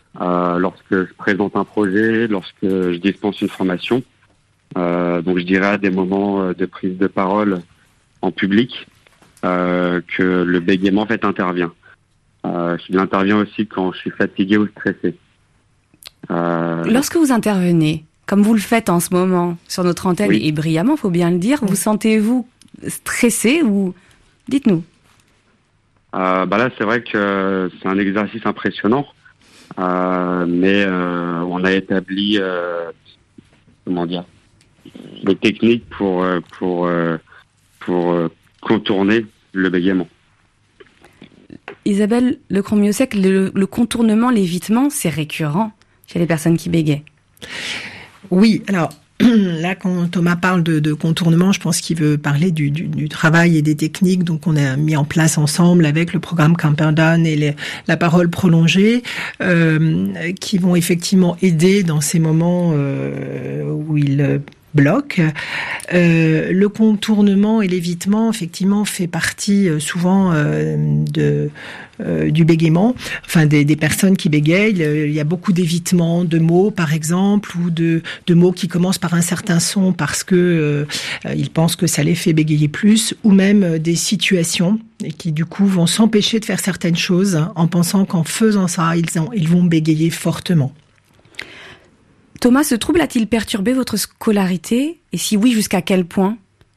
euh, lorsque je présente un projet, lorsque je dispense une formation. Euh, donc je dirais à des moments de prise de parole en public euh, que le bégaiement en fait intervient. Euh, il intervient aussi quand je suis fatigué ou stressé. Euh... Lorsque vous intervenez, comme vous le faites en ce moment sur notre antenne, oui. et brillamment, faut bien le dire, oui. vous sentez-vous stressé ou dites-nous. Euh, bah là, c'est vrai que c'est un exercice impressionnant, euh, mais euh, on a établi, euh, comment dire, des techniques pour pour pour contourner le bégaiement. Isabelle Lecromiossec, le, le contournement, l'évitement, c'est récurrent chez les personnes qui bégayent. Oui, alors là, quand Thomas parle de, de contournement, je pense qu'il veut parler du, du, du travail et des techniques donc on a mis en place ensemble avec le programme Camperdown et les, la parole prolongée, euh, qui vont effectivement aider dans ces moments euh, où il bloc. Euh, le contournement et l'évitement, effectivement, fait partie euh, souvent euh, de euh, du bégaiement. Enfin, des, des personnes qui bégayent, il y a beaucoup d'évitement de mots, par exemple, ou de, de mots qui commencent par un certain son parce que euh, ils pensent que ça les fait bégayer plus, ou même euh, des situations et qui du coup vont s'empêcher de faire certaines choses hein, en pensant qu'en faisant ça, ils, ont, ils vont bégayer fortement. Thomas, ce trouble a-t-il perturbé votre scolarité? Et si oui, jusqu'à quel point?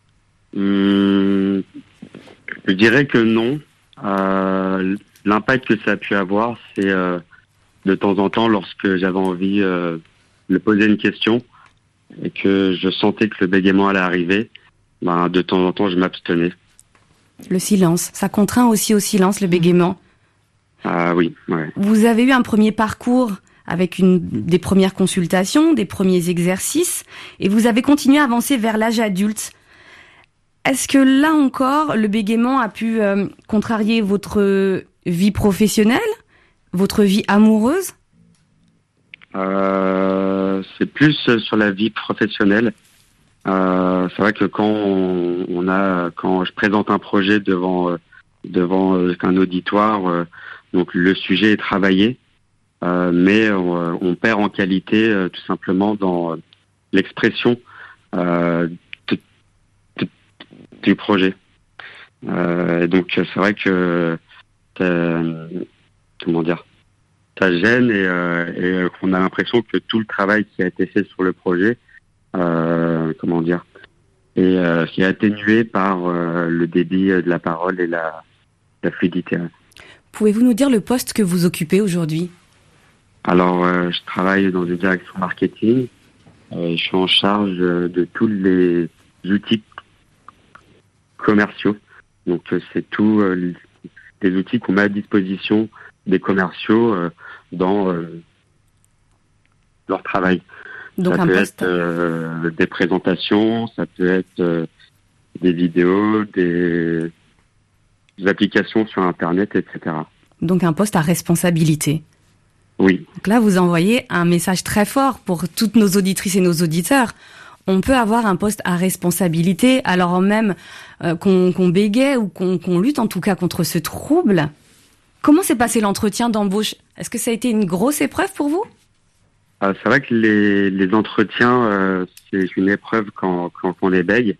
Hum, je dirais que non. Euh, l'impact que ça a pu avoir, c'est euh, de temps en temps, lorsque j'avais envie euh, de poser une question et que je sentais que le bégaiement allait arriver, ben, de temps en temps, je m'abstenais. Le silence, ça contraint aussi au silence, le bégaiement. Ah oui, ouais. Vous avez eu un premier parcours avec une, des premières consultations, des premiers exercices, et vous avez continué à avancer vers l'âge adulte. Est-ce que là encore, le bégaiement a pu euh, contrarier votre vie professionnelle, votre vie amoureuse? euh, C'est plus sur la vie professionnelle. Euh, c'est vrai que quand on, on a, quand je présente un projet devant euh, devant euh, un auditoire, euh, donc le sujet est travaillé. Euh, mais on, on perd en qualité euh, tout simplement dans euh, l'expression euh, de, de, du projet. Euh, donc c'est vrai que euh, comment dire, ça gêne et, euh, et qu'on a l'impression que tout le travail qui a été fait sur le projet, euh, comment dire, est, euh, qui est atténué par euh, le débit de la parole et la, la fluidité. Pouvez-vous nous dire le poste que vous occupez aujourd'hui? Alors, euh, je travaille dans une direction marketing. Euh, je suis en charge de, de tous les outils commerciaux. Donc, euh, c'est tous euh, les outils qu'on met à disposition des commerciaux euh, dans euh, leur travail. Donc ça un peut poste... être euh, des présentations, ça peut être euh, des vidéos, des, des applications sur Internet, et cetera. Donc un poste à responsabilité. Oui. Donc là, vous envoyez un message très fort pour toutes nos auditrices et nos auditeurs. On peut avoir un poste à responsabilité, alors même euh, qu'on, qu'on bégaie ou qu'on, qu'on lutte en tout cas contre ce trouble. Comment s'est passé l'entretien d'embauche? Est-ce que ça a été une grosse épreuve pour vous? euh, C'est vrai que les, les entretiens, euh, c'est une épreuve quand, quand on est bégue.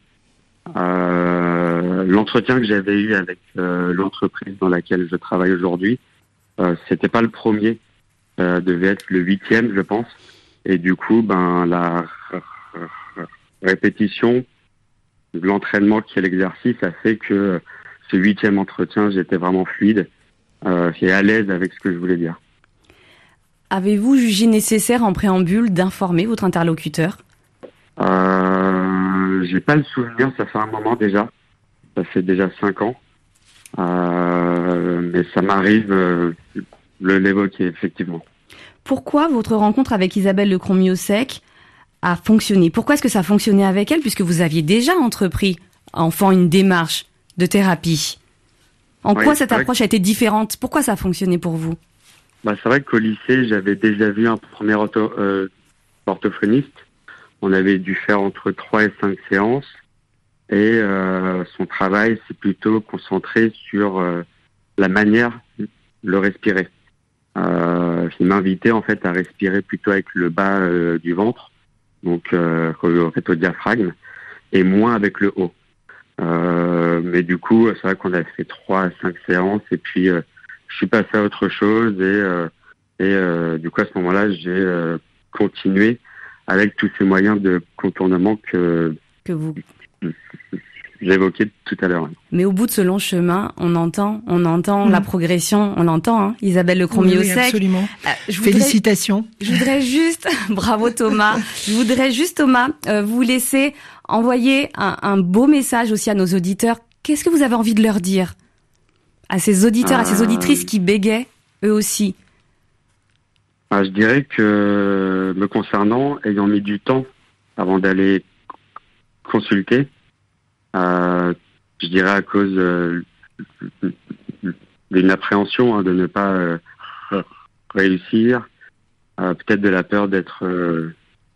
Euh, l'entretien que j'avais eu avec euh, l'entreprise dans laquelle je travaille aujourd'hui, euh, c'était pas le premier. Euh, devait être le huitième, je pense. Et du coup, ben la r- r- répétition, l'entraînement qui est l'exercice a fait que ce huitième entretien, j'étais vraiment fluide euh, et à l'aise avec ce que je voulais dire. Avez-vous jugé nécessaire en préambule d'informer votre interlocuteur? euh, J'ai pas le souvenir, ça fait un moment déjà. Ça fait déjà cinq ans. Euh, mais ça m'arrive... Euh, le l'évoquer, effectivement. Pourquoi votre rencontre avec Isabelle Lecromiossec a fonctionné? Pourquoi est-ce que ça a fonctionné avec elle, puisque vous aviez déjà entrepris, enfant, une démarche de thérapie? En oui, quoi cette approche que... a été différente? Pourquoi ça a fonctionné pour vous? Bah, c'est vrai qu'au lycée, j'avais déjà vu un premier ortho, euh, orthophoniste. On avait dû faire entre trois et cinq séances. Et euh, son travail s'est plutôt concentré sur euh, la manière de le respirer. Euh, il m'invitait en fait à respirer plutôt avec le bas euh, du ventre, donc euh, en fait au diaphragme, et moins avec le haut. Euh, mais du coup, c'est vrai qu'on a fait trois à cinq séances, et puis euh, je suis passé à autre chose, et, euh, et euh, du coup à ce moment-là, j'ai euh, continué avec tous ces moyens de contournement que que vous j'évoquais tout à l'heure. Mais au bout de ce long chemin, on entend, on entend mmh. la progression, on l'entend, hein, Isabelle Lecromiossec. Oui, absolument. Euh, je voudrais, Félicitations. Je voudrais juste, bravo Thomas, je voudrais juste Thomas, euh, vous laisser envoyer un, un beau message aussi à nos auditeurs. Qu'est-ce que vous avez envie de leur dire à ces auditeurs, euh... à ces auditrices qui bégaient, eux aussi? Ah, je dirais que, me concernant, ayant mis du temps avant d'aller consulter, Euh, je dirais à cause euh, d'une appréhension hein, de ne pas euh, réussir, euh, peut-être de la peur d'être euh,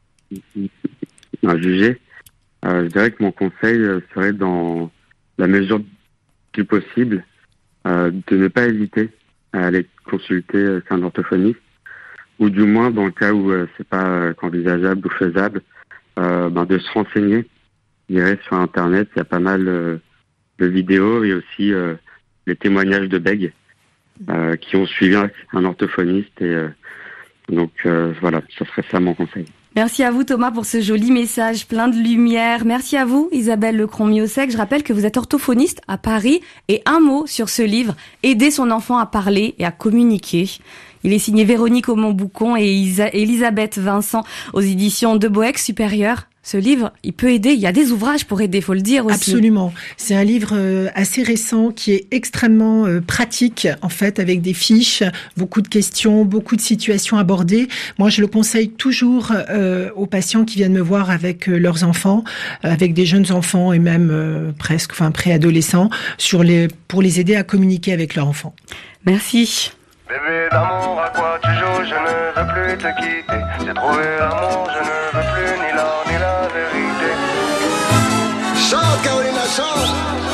jugé. Euh, je dirais que mon conseil serait dans la mesure du possible euh, de ne pas hésiter à aller consulter un orthophoniste, ou du moins dans le cas où euh, c'est pas euh, envisageable ou faisable, euh, ben, de se renseigner. Je dirais sur Internet, il y a pas mal euh, de vidéos et aussi euh, les témoignages de bègues euh, qui ont suivi un, un orthophoniste. Et euh, donc euh, voilà, ce serait ça mon conseil. Merci à vous Thomas pour ce joli message plein de lumière. Merci à vous Isabelle Lecromiossec. Je rappelle que vous êtes orthophoniste à Paris et un mot sur ce livre, Aider son enfant à parler et à communiquer. Il est signé Véronique Aumont-Boucon et Isa- Elisabeth Vincent aux éditions de Boex Supérieur. Ce livre, il peut aider. Il y a des ouvrages pour aider, faut le dire aussi. Absolument. C'est un livre euh, assez récent qui est extrêmement euh, pratique, en fait, avec des fiches, beaucoup de questions, beaucoup de situations abordées. Moi, je le conseille toujours euh, aux patients qui viennent me voir avec euh, leurs enfants, euh, avec des jeunes enfants et même euh, presque, enfin, préadolescents, sur les, pour les aider à communiquer avec leurs enfants. Merci. Bébé d'amour, à quoi tu joues? Je ne veux plus te quitter. J'ai trouvé l'amour, je ne veux plus ni l'or ni la vérité. Chante Carolina, chante.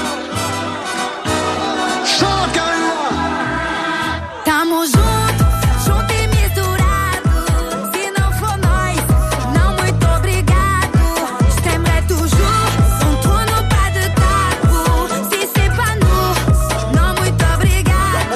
Chante Carolina. Tamo junto, junto e misturado. Se não for nós, não muito obrigado. Je t'aimerai toujours, sans toi non pas de tabou. Si c'est pas nous, non muito obrigado.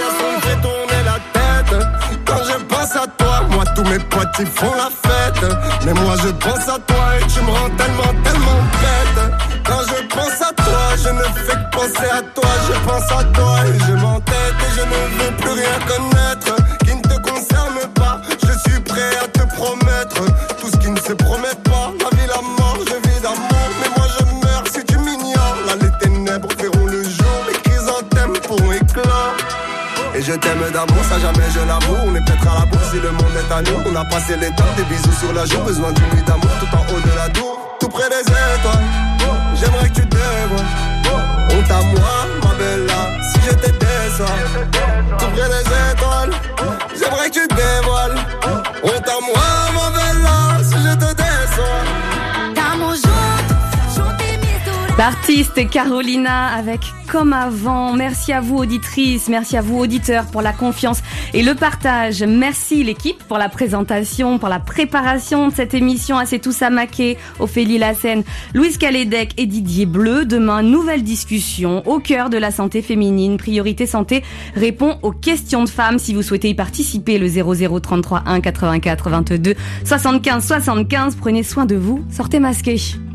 Quand je pense à toi, moi tous mes potes ils font la fête. Mais moi je pense à toi et tu me rends tellement, tellement bête. Quand je pense à toi, je ne fais que penser à toi. Je pense à toi et je m'entête et je ne veux plus rien connaître qui ne te concerne pas. Je suis prêt à te promettre tout ce qui ne se promet pas. La vie, la mort, je vis d'amour, mais moi je meurs si tu m'ignores. Là les ténèbres feront le jour, les chrysanthèmes pourront éclore. Et je t'aime d'amour, ça jamais je l'avoue. On est peut-être à la bourse si le monde est à nous. On a passé les temps, des bisous sur la joue. Besoin d'une nuit d'amour tout en haut de la tour. Tout près des étoiles, j'aimerais que tu te dévoiles. Honte à moi, ma bella, si je te déçois. Tout près des étoiles, j'aimerais que tu te dévoiles. Honte à moi, ma bella, si je te déçois. Tamo junto, junto e misturado. L'artiste Carolina avec Comme avant. Merci à vous auditrices, merci à vous auditeurs pour la confiance et le partage. Merci l'équipe pour la présentation, pour la préparation de cette émission. À C'est tout ça maqué, Ophélie Lassène, Louise Calédec et Didier Bleu. Demain, nouvelle discussion au cœur de la santé féminine. Priorité Santé répond aux questions de femmes. Si vous souhaitez y participer, le zéro zéro trente-trois un quatre-vingt-quatre vingt-deux soixante-quinze soixante-quinze. Prenez soin de vous, sortez masqués.